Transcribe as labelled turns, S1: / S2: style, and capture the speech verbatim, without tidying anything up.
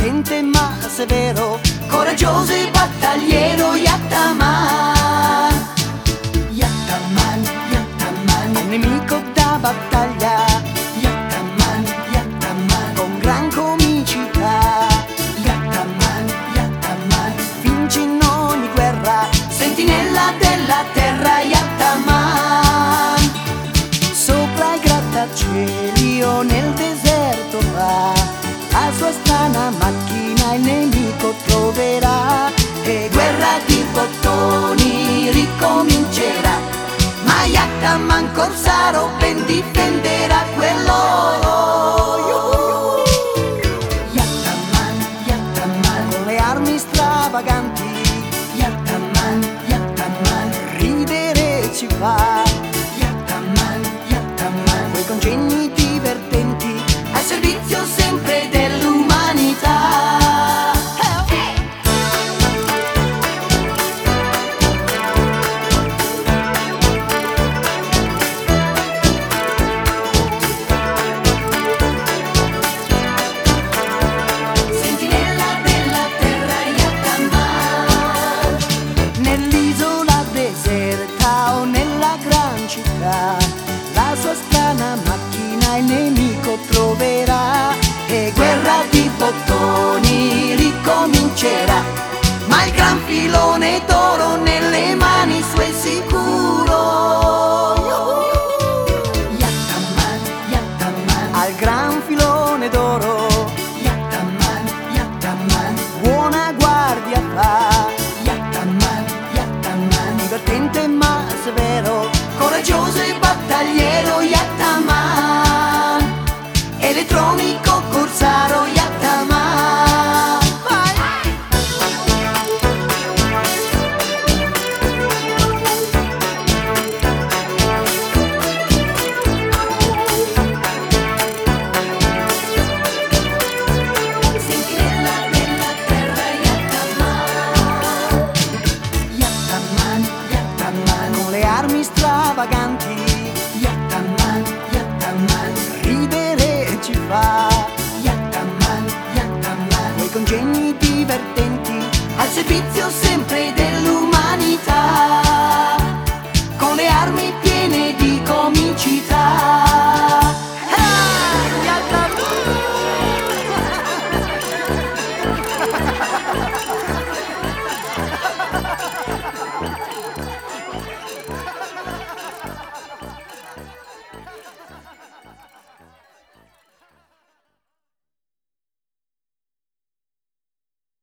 S1: divertente ma severo, coraggioso e battagliero. Yattaman, Yattaman, Yattaman, un nemico da battaglia. Yattaman, Yattaman, con gran comicità. Yattaman, Yattaman, vince in ogni guerra, sentinella della terra. Yattaman, sopra i grattacieli o nel deserto va, la sua strana macchina il nemico troverà, e guerra di bottoni ricomincerà, ma Yattaman corsaro ben difenderà quell'oro. Yattaman, Yattaman, con le armi stravaganti. Yattaman, Yattaman, ridere ci fa. Yattaman, Yattaman, quei congegni divertenti al servizio sempre dell'umanità. Sentinella della terra, Yattaman, nell'isola deserta o nella gran città, la sua strana macchina il nemico troverà, e guerra di bottoni ricomincerà, ma il gran filone d'oro nelle mani sue sicuro. Yattaman, Yattaman, al gran filone d'oro. Yattaman, Yattaman, buona guardia fa. Yattaman, Yattaman, divertente ma severo, coraggioso e battagliero. Yattaman, elettronico corsaro. Yattaman, vai! Sentinella della terra, Yattaman, Yattaman, Yattaman, con le armi stravaganti. Yattaman, Yattaman, ridere ci fa. Yattaman, Yattaman, quei congegni divertenti al servizio